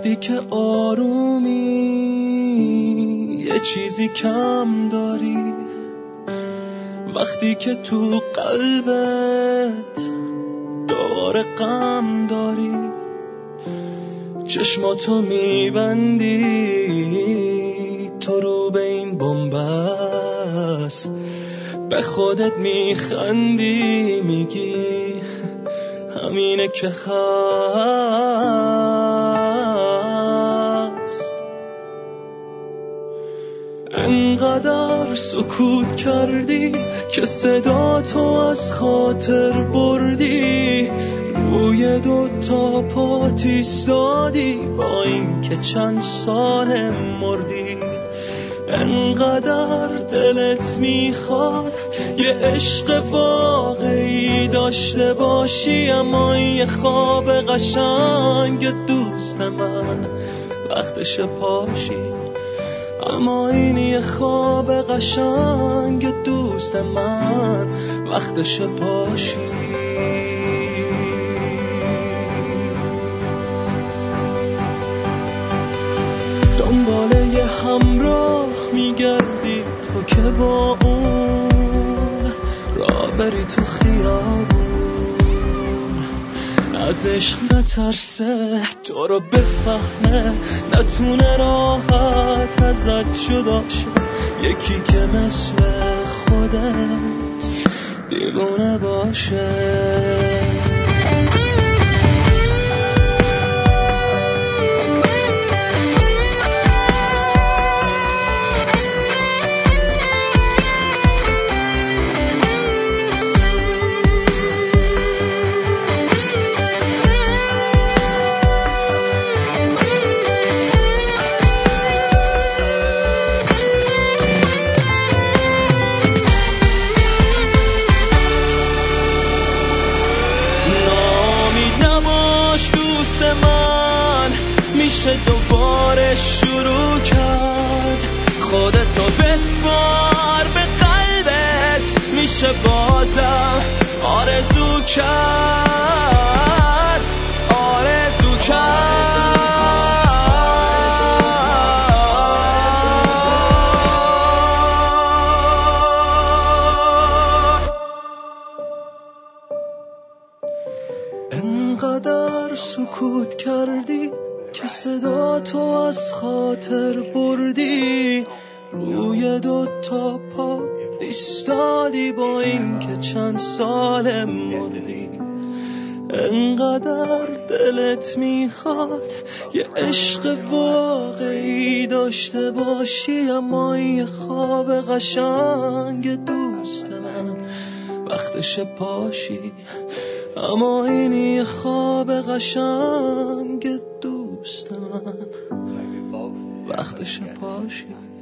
وقتی که آرومی یه چیزی کم داری، وقتی که تو قلبت دار غم داری، چشماتو میبندی تو رو به این بنبست، به خودت میخندی میگی همینه که هست. انقدر سکوت کردی که صدا تو از خاطر بردی، روی 2 پات ایستادی با این که چند سال مردی. انقدر دلت میخواد یه عشق واقعی داشته باشی، اما یه خواب قشنگ دوست من وقتش پاشی، اما این یه خواب قشنگ دوست من وقتش پاشی. دنبال یه همراه میگردی تو که با اون راه بری تو خیابون، از عشق نترسه تو رو بفهمه، نتونه راحت ازت جدا شه، یکی که مثل خودت دیوونه باشه. میشه دوباره شروع کرد، خودتو بسپار به قلبت، میشه بازم آرزو کرد، آرزو کرد. انقدر سکوت کردی که صدا تو از خاطر بردی، روی 2 پا ایستادی با این که چند سال مردی. انقدر دلت میخواد یه عشق واقعی داشته باشی، اما یه خواب قشنگ دوست من وقتش پاشی، اما این یه خواب قشنگ دوست من وقتش پاشی.